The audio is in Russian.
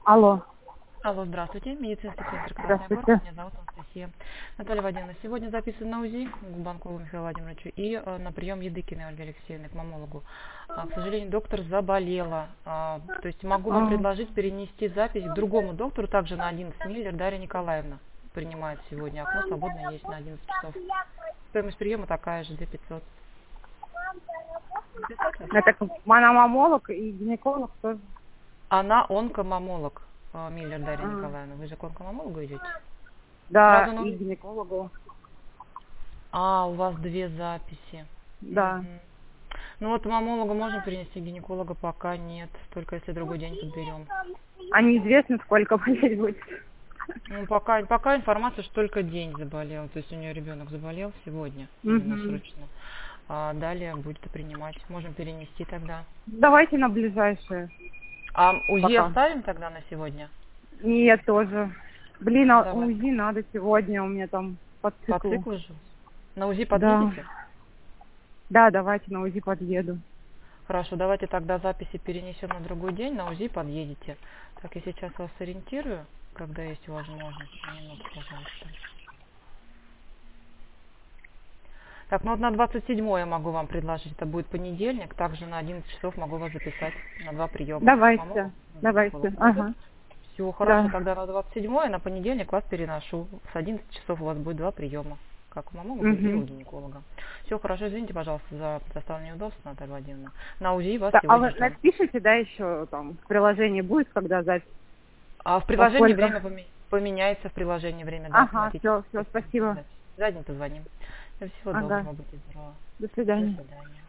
Алло, Алло, здравствуйте. Медицинский центр «Красный город». здравствуйте. Меня зовут Анастасия. Наталья Владимировна, сегодня записан на УЗИ к Банкову Михаилу Владимировичу и на прием Едыкиной Ольге Алексеевны к мамологу. К сожалению, доктор заболела. То есть могу вам А, предложить перенести запись к другому доктору, также на 11 Миллер. Дарья Николаевна принимает сегодня. Окно свободно есть на 11 часов. Стоимость приема такая же, 2500. Записать вас? Это как мамолог и гинеколог тоже. Она онкомамолог, Миллер Дарья А, Николаевна. Вы же к онкомамологу идете? да, Сразу и на... гинекологу. У вас две записи. Да. Мгм. Ну вот мамолога можно перенести, гинеколога пока нет, только если другой день подберем. А неизвестно, сколько болеть будет. Ну пока информация, что только день заболел, то есть у нее ребенок заболел сегодня, именно Угу. срочно. А далее будет принимать. Можем перенести тогда. Давайте на ближайшее А УЗИ пока. оставим тогда на сегодня? Нет, тоже. Блин, а Давай. УЗИ надо сегодня, у меня там по По циклу. циклу же. На УЗИ Да. подъедете? Да, давайте на УЗИ подъеду. Хорошо, давайте тогда записи перенесем на другой день, на УЗИ подъедете. Так, я сейчас вас сориентирую, когда есть возможность. Минуту, пожалуйста. Так, ну вот на 27 могу вам предложить, это будет понедельник, также на 11 часов могу вас записать на два приема. Давайте, Мамолог, гинеколог. давайте. Пойдет? Ага. Все, хорошо, Да. тогда на 27 на понедельник вас переношу. С 11 часов у вас будет два приема, как у мамолога и у Угу. гинеколога. Все, хорошо, извините, пожалуйста, за доставленное неудобство, Наталья Владимировна. На УЗИ вас А сегодня вы ждем. напишите, да, еще там в приложении будет, когда запись? А в Во приложении сколько? время поменяется, в приложении время, да, Ага, автоматически. все, спасибо. Задний позвоним. Всего Ага. доброго, будьте здоровы. До До свидания. свидания.